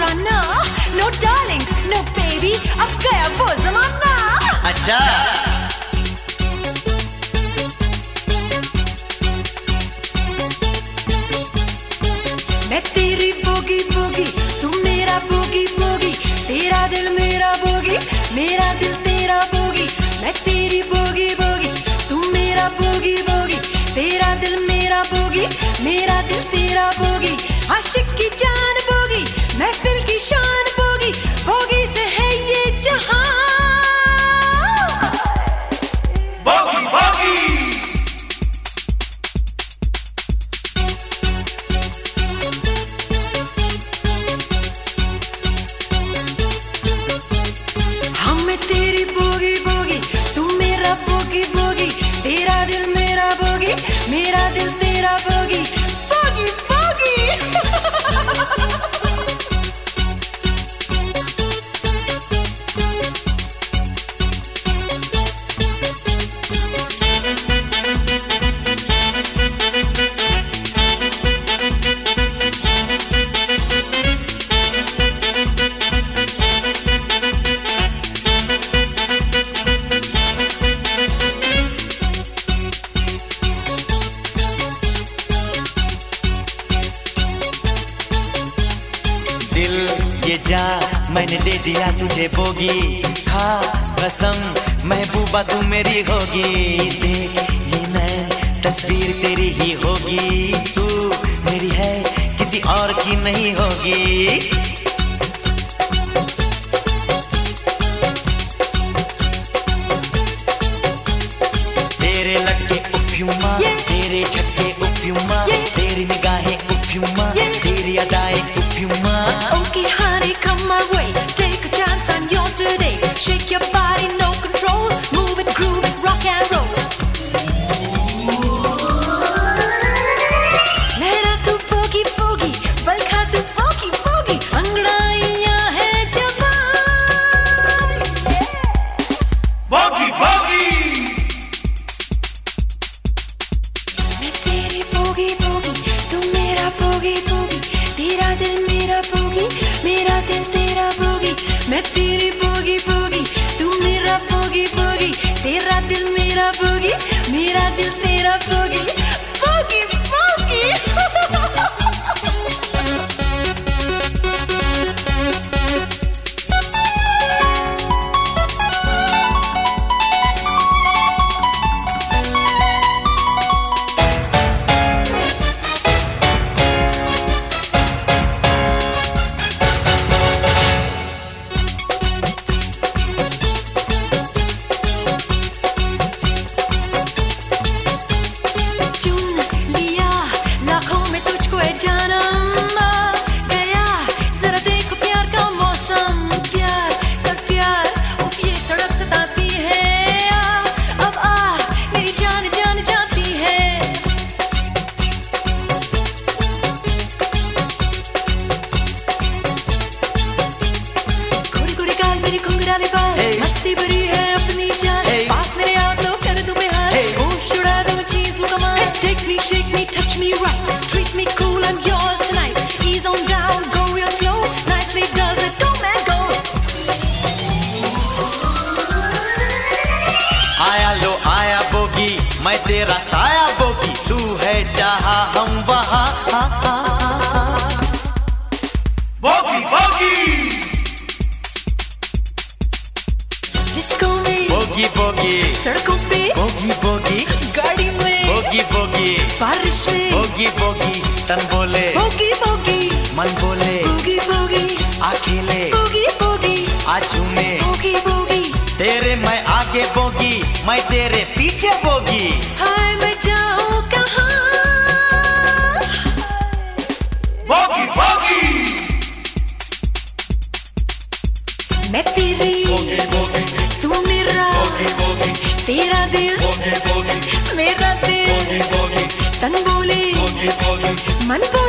पुराना, no darling, no baby, अब गया वो जमाना। अच्छा मैं तेरी बोगी बोगी, तू मेरा बोगी बोगी, तेरा दिल मेरा बोगी, मेरा दिल तेरा बोगी। मैं तेरी बोगी बोगी, तू मेरा बोगी बोगी, तेरा दिल मेरा बोगी, मेरा दिल तेरा बोगी। आशिक की जान बोगी, महफिल की शान बोगी, बोगी से है ये जहां। बोगी बोगी तेरी बोगी बोगी, तू मेरा बोगी बोगी, तेरा दिल मेरा बोगी, मेरा दिल तेरा बोगी। बोगी बोगी ये जा मैंने दे दिया तुझे बोगी, खा कसम महबूबा तू मेरी होगी। देख ये नैन तस्वीर तेरी ही होगी, तू मेरी है किसी और की नहीं होगी। तेरे लटके उफ्यूमा, तेरे झटके उफ्यूमा, तेरी निगाहें उफ्यूमा, तेरी अदाएं उफ्यूमा। Okay honey, come my way, take a chance, I'm yours today. Shake your body, no control, move it, groove it, rock and roll. लहरा तू बोगी बोगी, बल खा तू बोगी बोगी, अंगड़ाइयां है जवान। बोगी बोगी मैं तेरी बोगी बोगी, तू मेरा बोगी बोगी, तेरा दिल मेरा बोगी, मेरा दिल तेरा बोगी। मैं तेरी बोगी बोगी, तू मेरा बोगी बोगी, तेरा दिल मेरा बोगी, मेरा दिल तेरा बोगी। बोगी बोगी मस्ती भरी है अपनी जान, पास मेरे आ तो कर दूं बेहाल, होश उड़ा दूं चीज मुकम्मल। Take me, shake me, touch me right, treat me cool, I'm yours tonight. Ease on down, go real slow, nicely does it, go man go. आया लो आया बोगी, मैं तेरा साया बोगी, तू है जहां हम वहां। बोगी बोगी डिस्को में बोगी बोगी, सड़कों पे बोगी बोगी, गाड़ी में बोगी बोगी, बारिश में बोगी बोगी, तन बोले बोगी बोगी, मन बोले बोगी बोगी, आखिले बोगी बोगी, आजू में बोगी बोगी। तेरे मैं आगे बोगी, मैं तेरे पीछे बोगी। हाय मैं जाऊं कहां? बोगी बोगी मैं तेरी बोगी बोगी, तू मेरा बोगी बोगी, तेरा दिल बोगी बोगी, मेरा दिल बोगी बोगी, तन बोले बोगी बोगी, मन बोले